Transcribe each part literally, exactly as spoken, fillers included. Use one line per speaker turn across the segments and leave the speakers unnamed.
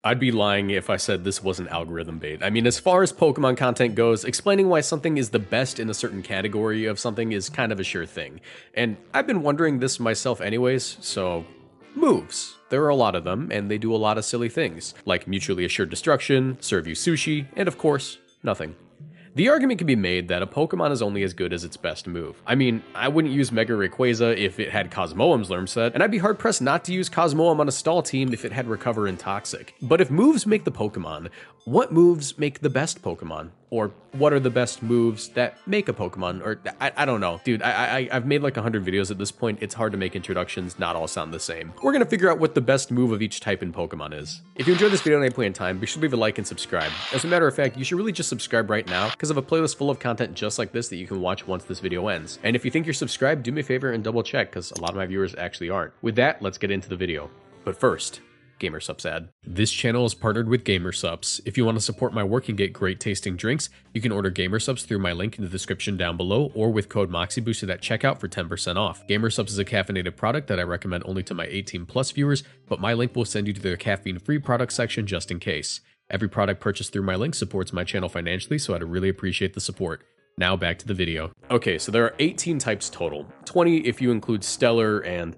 I'd be lying if I said this wasn't algorithm bait. I mean, as far as Pokemon content goes, explaining why something is the best in a certain category of something is kind of a sure thing. And I've been wondering this myself anyways, so moves. There are a lot of them, and they do a lot of silly things, like mutually assured destruction, serve you sushi, and of course, nothing. The argument can be made that a Pokemon is only as good as its best move. I mean, I wouldn't use Mega Rayquaza if it had Cosmoem's Learn Set, and I'd be hard-pressed not to use Cosmoem on a stall team if it had Recover and Toxic. But if moves make the Pokemon, what moves make the best Pokemon? Or what are the best moves that make a Pokemon? Or I, I don't know. Dude, I, I, I've made like one hundred videos at this point. It's hard to make introductions, not all sound the same. We're gonna figure out what the best move of each type in Pokemon is. If you enjoyed this video at any point in time, be sure to leave a like and subscribe. As a matter of fact, you should really just subscribe right now because I have a playlist full of content just like this that you can watch once this video ends. And if you think you're subscribed, do me a favor and double check because a lot of my viewers actually aren't. With that, let's get into the video. But first, GamerSupps ad. This channel is partnered with GamerSupps. If you want to support my work and get great tasting drinks, you can order GamerSupps through my link in the description down below or with code MoxieBoosted at checkout for ten percent off. GamerSupps is a caffeinated product that I recommend only to my eighteen plus viewers, but my link will send you to their caffeine-free product section just in case. Every product purchased through my link supports my channel financially, so I'd really appreciate the support. Now back to the video. Okay, so there are eighteen types total, twenty if you include Stellar and...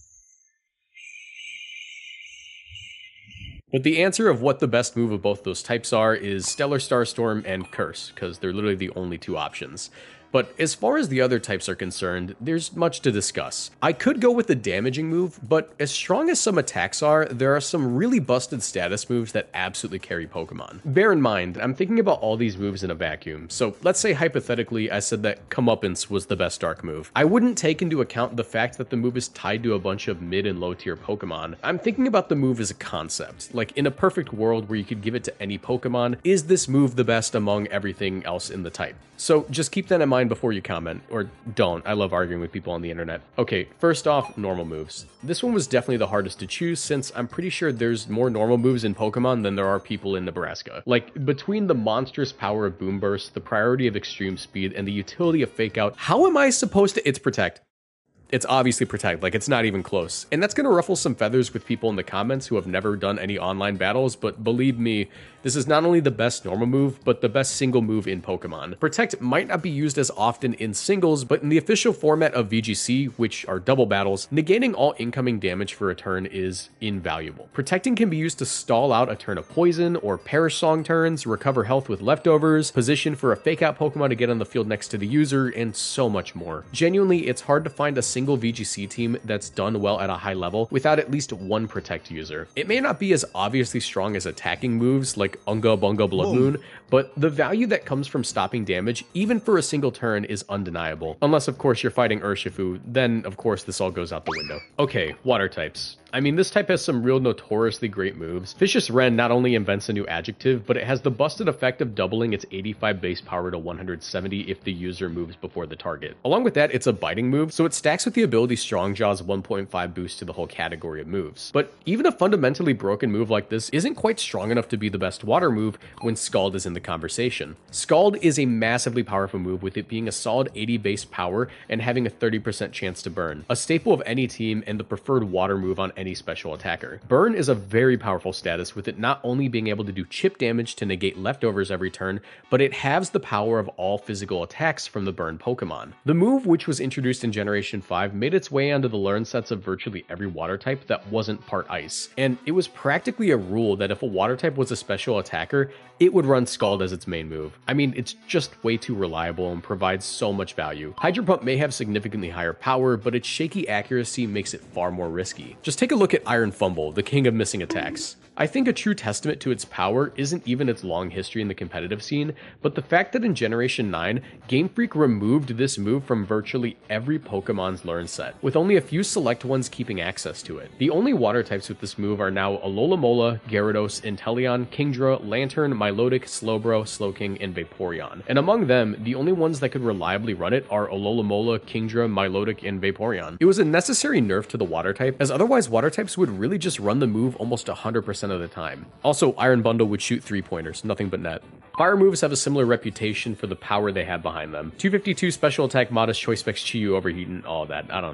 But the answer of what the best move of both those types are is Stellar Starstorm and Curse, because they're literally the only two options. But as far as the other types are concerned, there's much to discuss. I could go with the damaging move, but as strong as some attacks are, there are some really busted status moves that absolutely carry Pokemon. Bear in mind, I'm thinking about all these moves in a vacuum, so let's say hypothetically I said that Comeuppance was the best Dark move. I wouldn't take into account the fact that the move is tied to a bunch of mid and low tier Pokemon. I'm thinking about the move as a concept. Like in a perfect world where you could give it to any Pokemon, is this move the best among everything else in the type? So just keep that in mind before you comment, or don't. I love arguing with people on the internet. Okay, first off, normal moves. This one was definitely the hardest to choose since I'm pretty sure there's more normal moves in Pokemon than there are people in Nebraska. Like, between the monstrous power of Boom Burst, the priority of extreme speed, and the utility of Fake Out, how am I supposed to- It's Protect. It's obviously Protect, like it's not even close. And that's gonna ruffle some feathers with people in the comments who have never done any online battles, but believe me, this is not only the best normal move, but the best single move in Pokemon. Protect might not be used as often in singles, but in the official format of V G C, which are double battles, negating all incoming damage for a turn is invaluable. Protecting can be used to stall out a turn of poison, or perish song turns, recover health with leftovers, position for a Fake Out Pokemon to get on the field next to the user, and so much more. Genuinely, it's hard to find a single V G C team that's done well at a high level without at least one Protect user. It may not be as obviously strong as attacking moves like Unga Bunga Blood Moon, but the value that comes from stopping damage, even for a single turn, is undeniable. Unless, of course, you're fighting Urshifu, then, of course, this all goes out the window. Okay, water types. I mean, this type has some real notoriously great moves. Vicious Wren not only invents a new adjective, but it has the busted effect of doubling its eighty-five base power to one hundred seventy if the user moves before the target. Along with that, it's a biting move, so it stacks with the ability Strong Jaw's one point five boost to the whole category of moves. But even a fundamentally broken move like this isn't quite strong enough to be the best water move when Scald is in the conversation. Scald is a massively powerful move, with it being a solid eighty base power and having a thirty percent chance to burn. A staple of any team and the preferred water move on any special attacker. Burn is a very powerful status, with it not only being able to do chip damage to negate leftovers every turn, but it halves the power of all physical attacks from the burn Pokemon. The move, which was introduced in Generation five, made its way onto the learn sets of virtually every water type that wasn't part ice, and it was practically a rule that if a water type was a special attacker, it would run Scald as its main move. I mean, it's just way too reliable and provides so much value. Hydro Pump may have significantly higher power, but its shaky accuracy makes it far more risky. Just take a look at Iron Fumble, the king of missing attacks. I think a true testament to its power isn't even its long history in the competitive scene, but the fact that in Generation nine, Game Freak removed this move from virtually every Pokemon's learn set, with only a few select ones keeping access to it. The only water types with this move are now Alola-Mola, Gyarados, Inteleon, Kingdra, Lantern, Milotic, Slowbro, Slowking, and Vaporeon. And among them, the only ones that could reliably run it are Alola-Mola, Kingdra, Milotic, and Vaporeon. It was a necessary nerf to the water type, as otherwise water types would really just run the move almost one hundred percent of the time. Also, Iron Bundle would shoot three-pointers, nothing but net. Fire moves have a similar reputation for the power they have behind them. two fifty-two special attack, modest choice specs, Chi-Yu overheat, and all that. I don't know.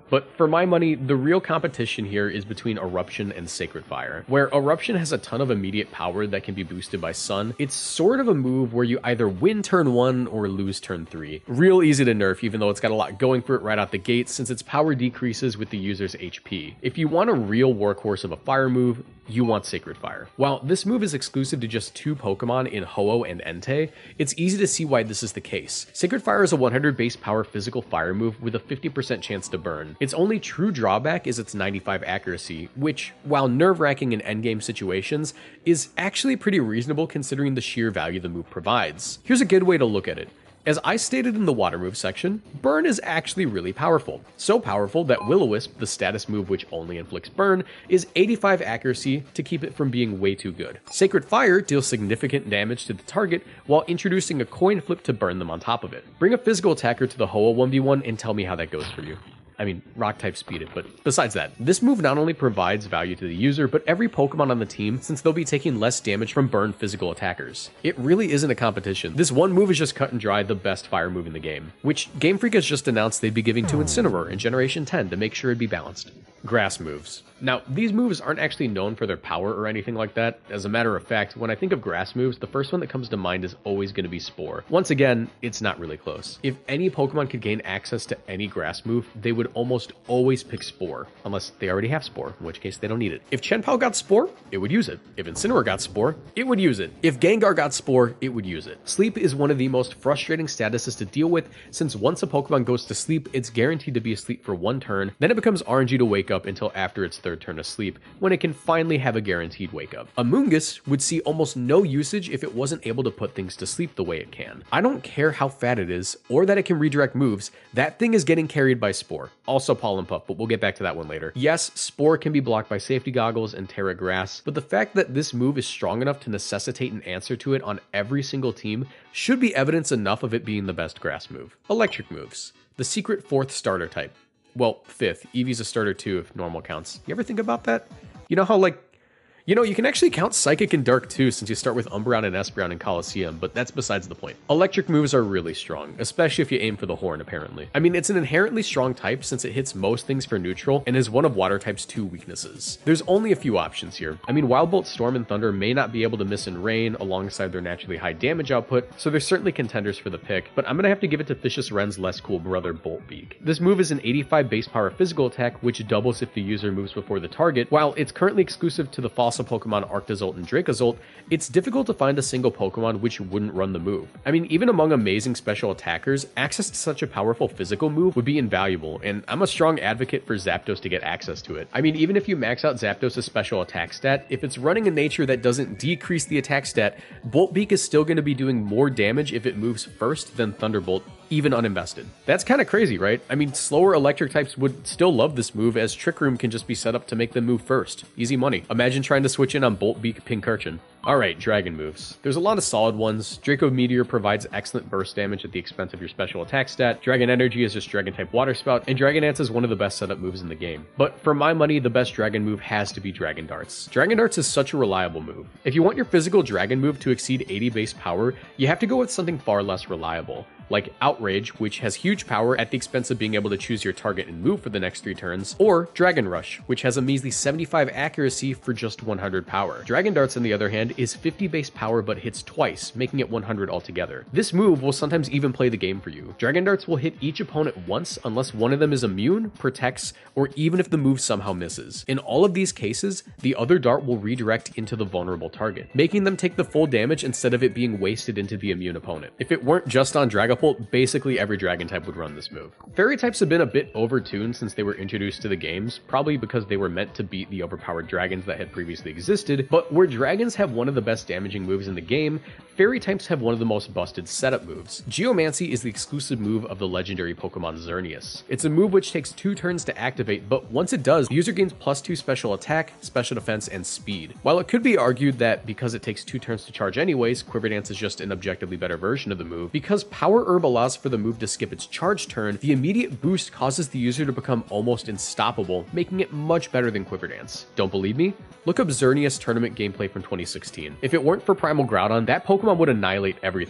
But for my money, the real competition here is between Eruption and Sacred Fire. Where Eruption has a ton of immediate power that can be boosted by Sun, it's sort of a move where you either win turn one or lose turn three. Real easy to nerf, even though it's got a lot going for it right out the gate, since its power decreases with the user's H P. If you want a real workhorse of a fire move, you want Sacred Fire. While this move is exclusive to just two Pokemon in Ho-Oh and Entei, it's easy to see why this is the case. Sacred Fire is a one hundred base power physical fire move with a fifty percent chance to burn. Its only true drawback is its ninety-five accuracy, which, while nerve-wracking in endgame situations, is actually pretty reasonable considering the sheer value the move provides. Here's a good way to look at it. As I stated in the water move section, Burn is actually really powerful. So powerful that Will-O-Wisp, the status move which only inflicts burn, is eighty-five accuracy to keep it from being way too good. Sacred Fire deals significant damage to the target while introducing a coin flip to burn them on top of it. Bring a physical attacker to the Ho-Oh one v one and tell me how that goes for you. I mean, rock type speed it, but besides that, this move not only provides value to the user, but every Pokemon on the team, since they'll be taking less damage from burned physical attackers. It really isn't a competition. This one move is just cut and dry the best fire move in the game, which Game Freak has just announced they'd be giving to Incineroar in Generation ten to make sure it'd be balanced. Grass moves. Now, these moves aren't actually known for their power or anything like that. As a matter of fact, when I think of grass moves, the first one that comes to mind is always going to be Spore. Once again, it's not really close. If any Pokemon could gain access to any grass move, they would almost always pick Spore, unless they already have Spore, in which case they don't need it. If Chien-Pao got Spore, it would use it. If Incineroar got Spore, it would use it. If Gengar got Spore, it would use it. Sleep is one of the most frustrating statuses to deal with, since once a Pokemon goes to sleep, it's guaranteed to be asleep for one turn, then it becomes R N G to wake up until after its third turn of sleep, when it can finally have a guaranteed wake up. Amoonguss would see almost no usage if it wasn't able to put things to sleep the way it can. I don't care how fat it is, or that it can redirect moves, that thing is getting carried by Spore. Also Pollen Puff, but we'll get back to that one later. Yes, Spore can be blocked by Safety Goggles and Terra Grass, but the fact that this move is strong enough to necessitate an answer to it on every single team should be evidence enough of it being the best grass move. Electric moves. The secret fourth starter type. Well, fifth. Eevee's a starter too if normal counts. You ever think about that? You know how, like, you know, you can actually count Psychic and Dark too, since you start with Umbreon and Espeon in Colosseum, but that's besides the point. Electric moves are really strong, especially if you aim for the horn, apparently. I mean, it's an inherently strong type since it hits most things for neutral and is one of Water type's two weaknesses. There's only a few options here. I mean, Wild Bolt, Storm, and Thunder may not be able to miss in rain alongside their naturally high damage output, so there's certainly contenders for the pick, but I'm gonna have to give it to Thicius Wren's less cool brother, Bolt Beak. This move is an eighty-five base power physical attack, which doubles if the user moves before the target. While it's currently exclusive to the fossil Pokemon Arctozolt and Dracozolt, it's difficult to find a single Pokemon which wouldn't run the move. I mean, even among amazing special attackers, access to such a powerful physical move would be invaluable, and I'm a strong advocate for Zapdos to get access to it. I mean, even if you max out Zapdos' special attack stat, if it's running a nature that doesn't decrease the attack stat, Bolt Beak is still going to be doing more damage if it moves first than Thunderbolt, even uninvested. That's kind of crazy, right? I mean, slower electric types would still love this move, as Trick Room can just be set up to make them move first. Easy money. Imagine trying to switch in on Bolt Beak Pincurchin. Alright, dragon moves. There's a lot of solid ones. Draco Meteor provides excellent burst damage at the expense of your special attack stat. Dragon Energy is just Dragon type Water Spout, and Dragon Dance is one of the best setup moves in the game. But for my money, the best dragon move has to be Dragon Darts. Dragon Darts is such a reliable move. If you want your physical dragon move to exceed eighty base power, you have to go with something far less reliable, like Outrage, which has huge power at the expense of being able to choose your target and move for the next three turns, or Dragon Rush, which has a measly seventy-five accuracy for just one hundred power. Dragon Darts, on the other hand, is fifty base power but hits twice, making it one hundred altogether. This move will sometimes even play the game for you. Dragon Darts will hit each opponent once unless one of them is immune, protects, or even if the move somehow misses. In all of these cases, the other dart will redirect into the vulnerable target, making them take the full damage instead of it being wasted into the immune opponent. If it weren't just on Dragapult, basically every dragon type would run this move. Fairy types have been a bit overtuned since they were introduced to the games, probably because they were meant to beat the overpowered dragons that had previously existed, but where dragons have one of the best damaging moves in the game, fairy types have one of the most busted setup moves. Geomancy is the exclusive move of the legendary Pokemon Xerneas. It's a move which takes two turns to activate, but once it does, the user gains plus two special attack, special defense, and speed. While it could be argued that because it takes two turns to charge anyways, Quiver Dance is just an objectively better version of the move, because Power Herb allows for the move to skip its charge turn, the immediate boost causes the user to become almost unstoppable, making it much better than Quiver Dance. Don't believe me? Look up Xerneas tournament gameplay from twenty sixteen. If it weren't for Primal Groudon, that Pokemon would annihilate everything.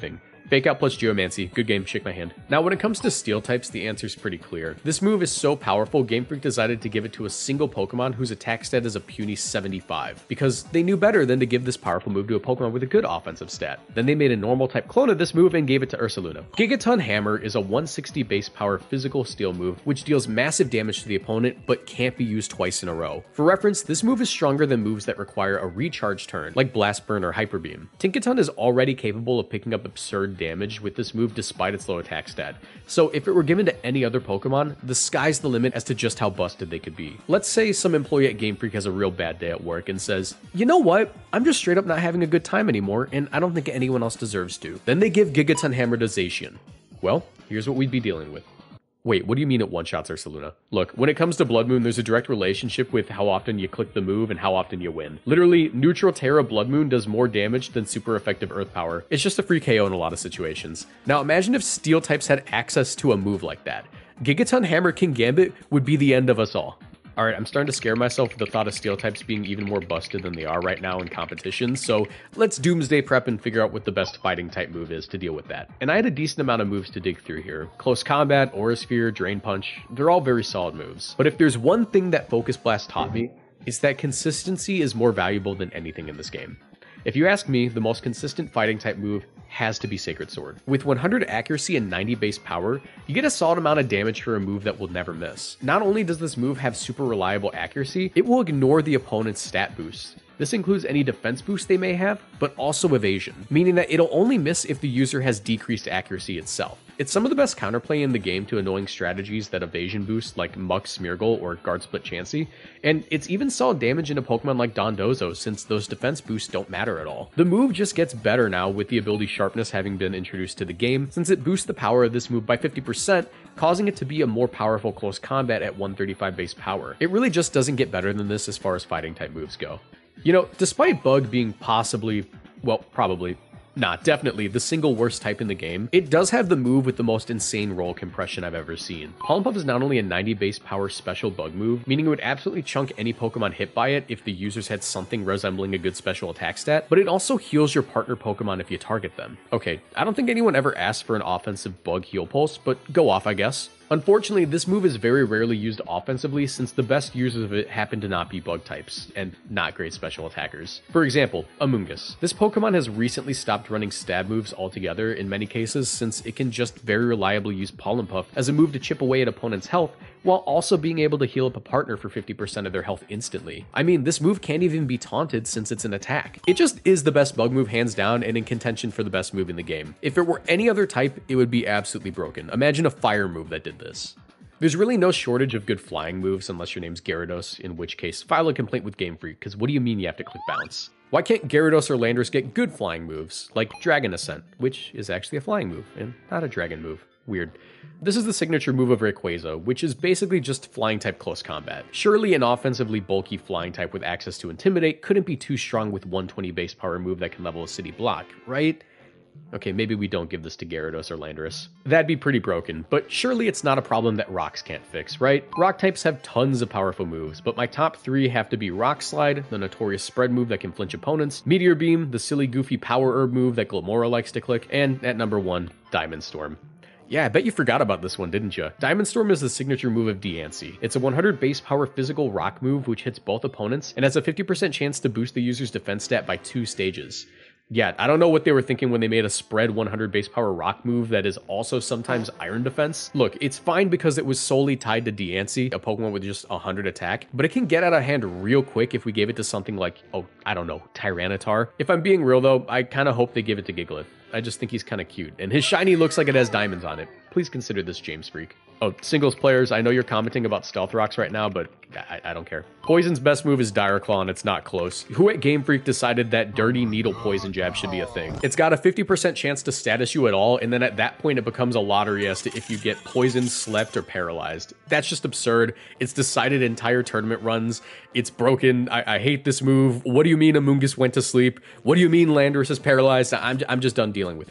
Fake Out plus Geomancy. Good game, shake my hand. Now, when it comes to steel types, the answer's pretty clear. This move is so powerful, Game Freak decided to give it to a single Pokemon whose attack stat is a puny seventy-five, because they knew better than to give this powerful move to a Pokemon with a good offensive stat. Then they made a normal type clone of this move and gave it to Ursaluna. Gigaton Hammer is a one sixty base power physical steel move, which deals massive damage to the opponent, but can't be used twice in a row. For reference, this move is stronger than moves that require a recharge turn, like Blast Burn or Hyper Beam. Tinkaton is already capable of picking up absurd damage with this move despite its low attack stat, so if it were given to any other Pokemon, the sky's the limit as to just how busted they could be. Let's say some employee at Game Freak has a real bad day at work and says, you know what, I'm just straight up not having a good time anymore, and I don't think anyone else deserves to. Then they give Gigaton Hammer to Zacian. Well, here's what we'd be dealing with. Wait, what do you mean it one-shots Ursaluna? Look, when it comes to Blood Moon, there's a direct relationship with how often you click the move and how often you win. Literally, neutral Terra Blood Moon does more damage than super effective Earth Power. It's just a free K O in a lot of situations. Now imagine if Steel types had access to a move like that. Gigaton Hammer King Gambit would be the end of us all. Alright, I'm starting to scare myself with the thought of steel types being even more busted than they are right now in competition, so let's doomsday prep and figure out what the best fighting type move is to deal with that. And I had a decent amount of moves to dig through here. Close Combat, Aura Sphere, Drain Punch, they're all very solid moves. But if there's one thing that Focus Blast taught me, it's that consistency is more valuable than anything in this game. If you ask me, the most consistent fighting type move has to be Sacred Sword. With one hundred accuracy and ninety base power, you get a solid amount of damage for a move that will never miss. Not only does this move have super reliable accuracy, it will ignore the opponent's stat boosts. This includes any defense boost they may have, but also evasion, meaning that it'll only miss if the user has decreased accuracy itself. It's some of the best counterplay in the game to annoying strategies that evasion boost like Muk Smeargle or Guard Split Chansey, and it's even solid damage in a Pokemon like Dondozo since those defense boosts don't matter at all. The move just gets better now with the ability Sharpness having been introduced to the game, since it boosts the power of this move by fifty percent, causing it to be a more powerful close combat at one thirty-five base power. It really just doesn't get better than this as far as fighting type moves go. You know, despite Bug being possibly, well, probably, not definitely the single worst type in the game, it does have the move with the most insane roll compression I've ever seen. Pollen Puff is not only a ninety base power special bug move, meaning it would absolutely chunk any Pokemon hit by it if the users had something resembling a good special attack stat, but it also heals your partner Pokemon if you target them. Okay, I don't think anyone ever asked for an offensive bug heal pulse, but go off, I guess. Unfortunately, this move is very rarely used offensively since the best users of it happen to not be bug types, and not great special attackers. For example, Amoonguss. This Pokemon has recently stopped running stab moves altogether in many cases since it can just very reliably use Pollen Puff as a move to chip away at opponents' health, while also being able to heal up a partner for fifty percent of their health instantly. I mean, this move can't even be taunted since it's an attack. It just is the best bug move hands down and in contention for the best move in the game. If it were any other type, it would be absolutely broken. Imagine a fire move that did this. There's really no shortage of good flying moves unless your name's Gyarados, in which case file a complaint with Game Freak, because what do you mean you have to click bounce? Why can't Gyarados or Landorus get good flying moves, like Dragon Ascent, which is actually a flying move, and not a dragon move? Weird. This is the signature move of Rayquaza, which is basically just flying type close combat. Surely an offensively bulky flying type with access to Intimidate couldn't be too strong with one twenty base power move that can level a city block, right? Okay, maybe we don't give this to Gyarados or Landorus. That'd be pretty broken, but surely it's not a problem that rocks can't fix, right? Rock types have tons of powerful moves, but my top three have to be Rock Slide, the notorious spread move that can flinch opponents, Meteor Beam, the silly goofy power herb move that Glimmora likes to click, and at number one, Diamond Storm. Yeah, I bet you forgot about this one, didn't you? Diamond Storm is the signature move of Diancie. It's a one hundred base power physical rock move which hits both opponents and has a fifty percent chance to boost the user's defense stat by two stages. Yeah, I don't know what they were thinking when they made a spread one hundred base power rock move that is also sometimes iron defense. Look, it's fine because it was solely tied to Diancie, a Pokemon with just one hundred attack, but it can get out of hand real quick if we gave it to something like, oh, I don't know, Tyranitar. If I'm being real though, I kind of hope they give it to Gigalith. I just think he's kind of cute, and his shiny looks like it has diamonds on it. Please consider this James Freak. Oh, singles players, I know you're commenting about Stealth Rocks right now, but I, I don't care. Poison's best move is Dire Claw, and it's not close. Who at Game Freak decided that Dirty Needle Poison Jab should be a thing? It's got a fifty percent chance to status you at all, and then at that point it becomes a lottery as to if you get poisoned, slept, or paralyzed. That's just absurd. It's decided entire tournament runs. It's broken. I, I hate this move. What do you mean Amoonguss went to sleep? What do you mean Landorus is paralyzed? I'm, I'm just done dealing with it.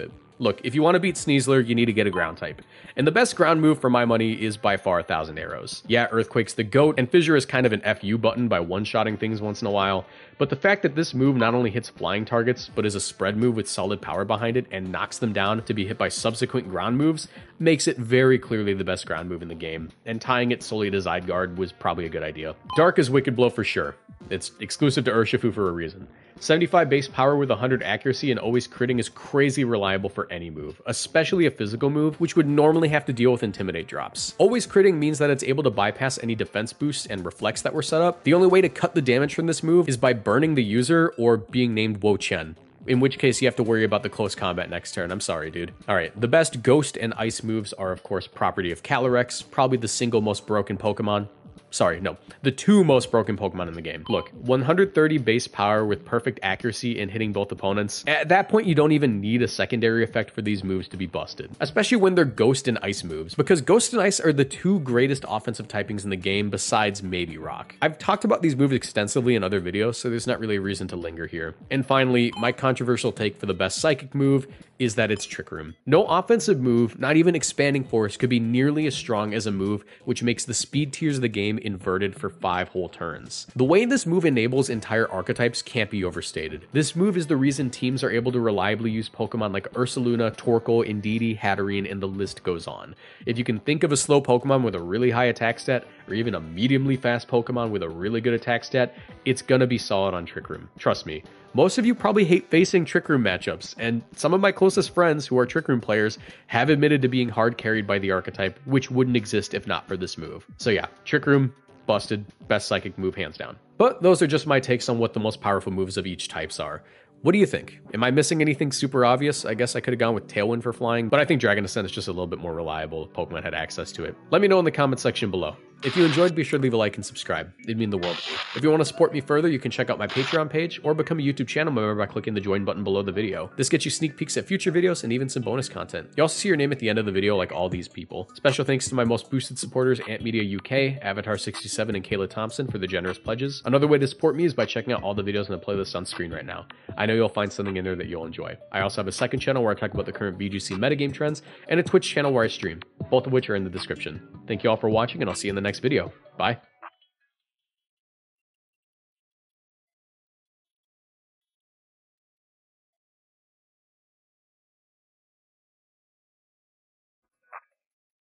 Look, if you want to beat Sneasler, you need to get a ground type. And the best ground move for my money is by far a Thousand Arrows. Yeah, Earthquake's the GOAT, and Fissure is kind of an F U button by one-shotting things once in a while, but the fact that this move not only hits flying targets, but is a spread move with solid power behind it and knocks them down to be hit by subsequent ground moves, makes it very clearly the best ground move in the game, and tying it solely to Zygarde was probably a good idea. Dark is Wicked Blow for sure. It's exclusive to Urshifu for a reason. seventy-five base power with one hundred accuracy and always critting is crazy reliable for any move, especially a physical move, which would normally have to deal with Intimidate drops. Always critting means that it's able to bypass any defense boosts and reflects that were set up. The only way to cut the damage from this move is by burning the user or being named Wo Chen, in which case you have to worry about the close combat next turn. I'm sorry, dude. Alright, the best Ghost and Ice moves are of course property of Calyrex, probably the single most broken Pokemon. Sorry, no, the two most broken Pokemon in the game. Look, one hundred thirty base power with perfect accuracy in hitting both opponents. At that point, you don't even need a secondary effect for these moves to be busted, especially when they're Ghost and Ice moves, because Ghost and Ice are the two greatest offensive typings in the game besides maybe Rock. I've talked about these moves extensively in other videos, so there's not really a reason to linger here. And finally, my controversial take for the best Psychic move is that it's Trick Room. No offensive move, not even Expanding Force, could be nearly as strong as a move which makes the speed tiers of the game inverted for five whole turns. The way this move enables entire archetypes can't be overstated. This move is the reason teams are able to reliably use Pokemon like Ursaluna, Torkoal, Indeedee, Hatterene, and the list goes on. If you can think of a slow Pokemon with a really high attack stat, or even a mediumly fast Pokemon with a really good attack stat, it's gonna be solid on Trick Room. Trust me. Most of you probably hate facing Trick Room matchups, and some of my closest friends who are Trick Room players have admitted to being hard carried by the archetype, which wouldn't exist if not for this move. So yeah, Trick Room, busted, best Psychic move hands down. But those are just my takes on what the most powerful moves of each types are. What do you think? Am I missing anything super obvious? I guess I could have gone with Tailwind for flying, but I think Dragon Descent is just a little bit more reliable if Pokemon had access to it. Let me know in the comment section below. If you enjoyed, be sure to leave a like and subscribe. It'd mean the world to me. If you want to support me further, you can check out my Patreon page or become a YouTube channel member by clicking the join button below the video. This gets you sneak peeks at future videos and even some bonus content. You also see your name at the end of the video like all these people. Special thanks to my most boosted supporters, Ant Media U K, Avatar sixty-seven, and Kayla Thompson for the generous pledges. Another way to support me is by checking out all the videos in the playlist on screen right now. I know you'll find something in there that you'll enjoy. I also have a second channel where I talk about the current V G C metagame trends, and a Twitch channel where I stream, both of which are in the description. Thank you all for watching, and I'll see you in the next video. Bye.